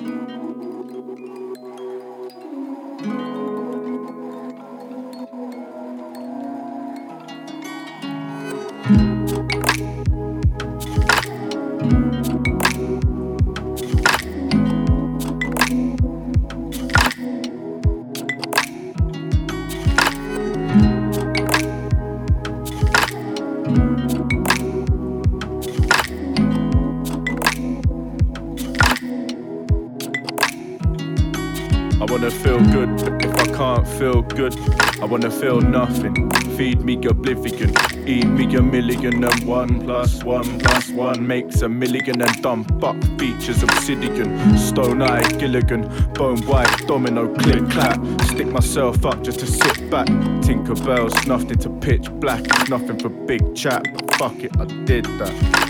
I wanna feel good, but if I can't feel good, I wanna feel nothing. Feed me oblivion, eat me a million, and 1 + 1 + 1 makes a million, and dumb buck features obsidian. Stone-eyed Gilligan, bone white domino, click clap. Stick myself up just to sit back. Tinkerbell snuffed into pitch black. It's nothing for big chat, but fuck it, I did that.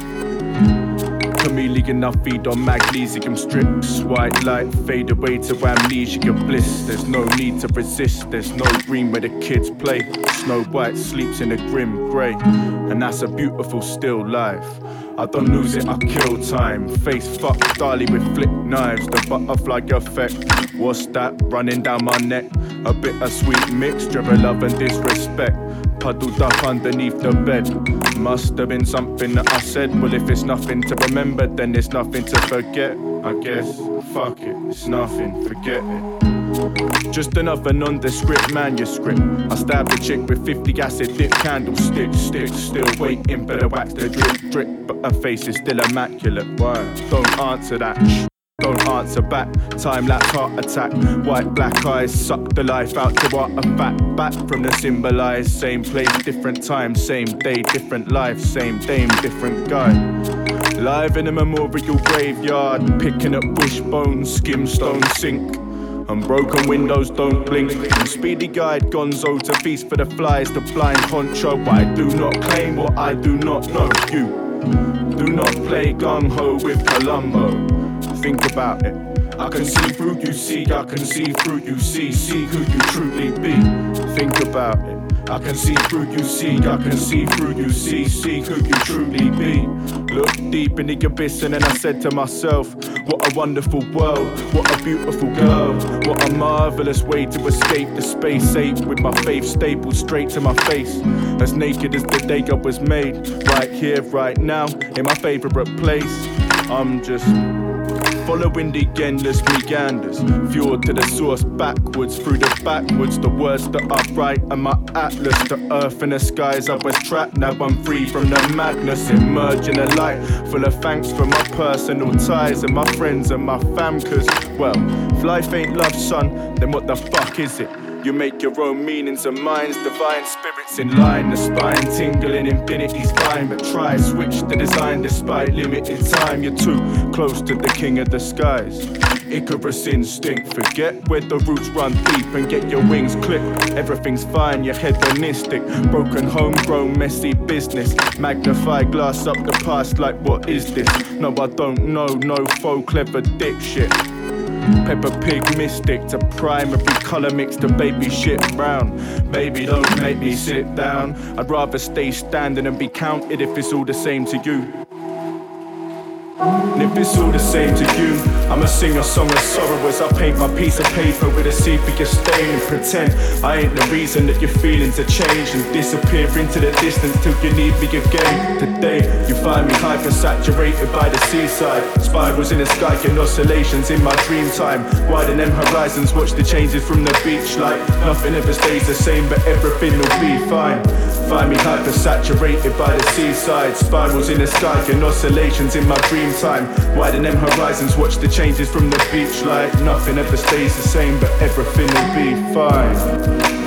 Chameleon, I feed on magnesium strips. White light fade away to amnesia bliss. There's no need to resist, there's no green where the kids play. Snow White sleeps in a grim grey, and that's a beautiful still life. I don't lose it, I kill time. Face fucked Dali with flick knives. The butterfly effect, what's that running down my neck? A bittersweet mixture of love and disrespect. Puddled up underneath the bed. Must have been something that I said. Well, if it's nothing to remember, then there's nothing to forget. I guess, fuck it, it's nothing, forget it. Just another nondescript manuscript. I stabbed a chick with 50 acid dip candlesticks. Still waiting, better wax the drip. But her face is still immaculate. Why? Don't answer that. Don't answer back, time-lapse heart attack. White black eyes suck the life out to artifact. Back from the symbolized, same place, different time. Same day, different life, same dame, different guy. Live in a memorial graveyard, picking up wishbones, skimstone sink. And broken windows don't blink. And speedy guide gonzo to feast for the flies, the blind honcho. But I do not claim what I do not know. You do not play gung-ho with Columbo. Think about it. I can see through you, see, I can see through you, see who you truly be. Think about it. I can see through you, see, I can see through you, see who you truly be. Look deep in the abyss and then I said to myself, what a wonderful world, what a beautiful girl, what a marvelous way to escape the space ape with my faith stapled straight to my face. As naked as the day I was made, right here, right now, in my favourite place. I'm just following the endless meanders, fueled to the source backwards, through the backwards. The words that I write are my atlas. The earth and the skies, I was trapped, now I'm free from the madness. Emerge in a light full of thanks for my personal ties and my friends and my fam. Cause, well, if life ain't love, son, then what the fuck is it? You make your own meanings and minds, divine spirits in line. The spine tingling, infinity's fine, but try switch the design despite limited time. You're too close to the king of the skies. Icarus instinct, forget where the roots run deep and get your wings clipped. Everything's fine, you're hedonistic. Broken homegrown messy business. Magnify glass up the past like what is this? No, I don't know, no faux clever dick shit. Peppa Pig mystic to primary colour mix to baby shit brown. Baby, don't make me sit down. I'd rather stay standing and be counted if it's all the same to you. And if it's all the same to you, I'ma sing a song of sorrow as I paint my piece of paper with a sepia stain and pretend I ain't the reason that your feelings are changed and disappear into the distance till you need me again. Today, you find me hyper-saturated by the seaside. Spirals in the sky and oscillations in my dream time. Widen them horizons, watch the changes from the beach like nothing ever stays the same, but everything will be fine. Find me hyper-saturated by the seaside. Spirals in the sky and oscillations in my dream time. Widen them horizons, watch the changes from the beach like nothing ever stays the same, but everything will be fine.